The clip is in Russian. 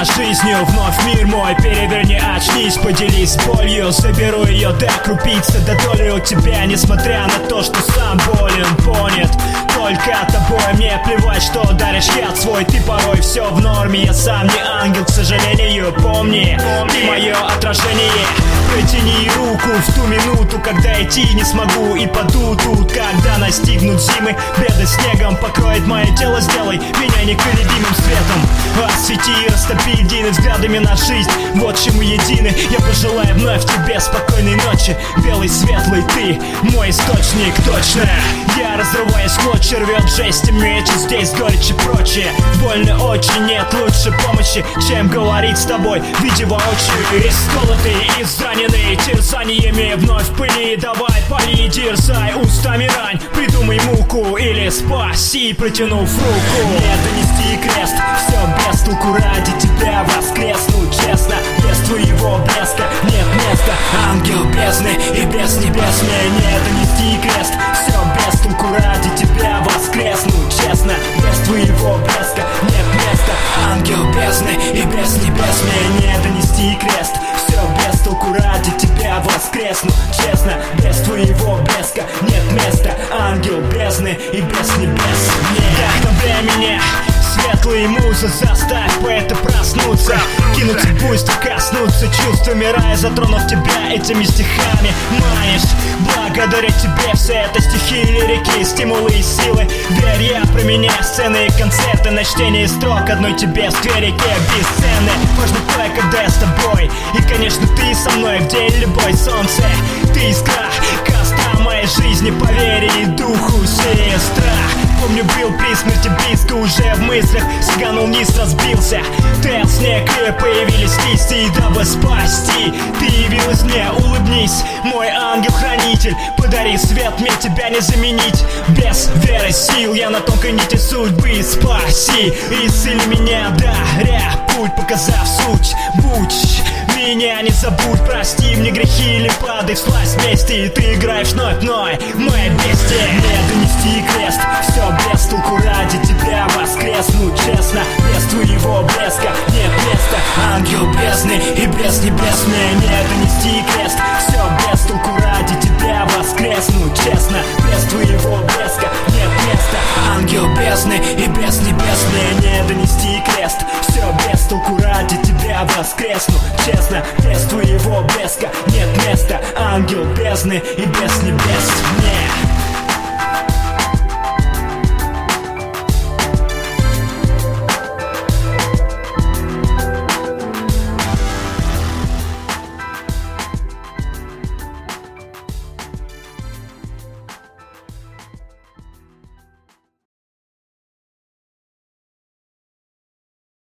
над жизнью. Вновь мир мой, переверни, очнись, поделись болью. Заберу ее до крупицы, до доли у тебя, несмотря на то, что сам болен, понят только тобой. Мне плевать, что даришь яд свой, ты порой все в норме. Я сам не ангел, к сожалению, помни, ты мое отражение. Протяни руку в ту минуту, когда идти не смогу и паду тут. Когда настигнут зимы, беды снегом покроет мое тело, сделай меня неколебимым светом. Освети и растопи едины взглядами на жизнь, вот чему едины. Я пожелаю вновь тебе спокойной ночи. Белый, светлый, ты мой источник, точно. Я разрываюсь в клочья, рвет жесть и меч, здесь горечь и прочее. Больно очень, нет лучше помощи, чем говорить с тобой, видя воочию. Исколотый, израненный терзаниями, вновь в пыли. Давай, пали, дерзай, устами рань, придумай муку или спаси, протянув руку. Мне донести крест, все без толку, ради тебя воскресну, честно. Без твоего блеска нет места, ангел бездны и без небес. Мне не донести крест, все без толку, ради тебя воскресну, честно. Без твоего блеска нет места, ангел бездны и без небес. Мне не донести крест, все без толку, ради тебя воскресну, честно. Без твоего блеска нет места, ангел бездны и без небес. Мне как на времени светлые музы, заставь поэта проснуться, кинуться в буйство, коснуться чувствами рая, затронув тебя этими стихами. Манишь, благодаря тебе все это стихи и лирики, стимулы и силы. Верь, я променяю сцены и концерты на чтение строк одной тебе в скверике бесценны. Можно кое-когда я с тобой, и конечно ты со мной в день любой. Солнце, ты искра, костра моей жизни, по вере и духу сестра. Помню, был при смерти близко, уже в мыслях сиганул вниз, разбился. Таял снег и появились листья, и дабы спасти ты явилась мне, улыбнись, мой ангел-хранитель. Подари свет, мне тебя не заменить. Без веры сил я на тонкой нити судьбы, спаси и исцели меня, даря путь, показав суть. Будь меня, не забудь, прости мне грехи или падай всласть вместе, и ты играешь вновь мной, мое бестие. Мне донести крест, все без толку, ради тебя воскресну, честно. Без твоего блеска нет места, ангел бездны и без небес. Мне не донести крест, все без толку, ради тебя воскресну, честно. Без твоего блеска нет места, ангел бездны и без небес. Мне не донести крест, все без толку, ради тебя воскресну, честно. Без твоего блеска нет места, ангел бездны и без небес. Мне